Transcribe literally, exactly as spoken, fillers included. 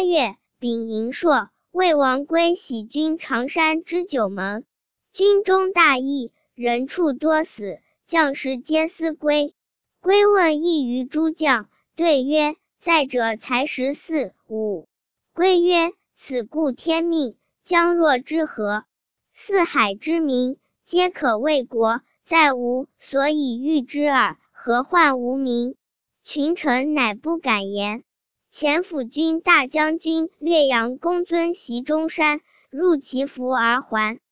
八月，丙寅朔，魏王归喜军常山之九门。军中大疫，人畜多死，将士皆思归。归问一于诸将，对曰：在者才十四五。归曰：此故天命，将若之何？四海之民，皆可为国，在吾所以御之耳，何患无民？群臣乃不敢言。前辅军大将军略阳公遵袭中山，入其府而还。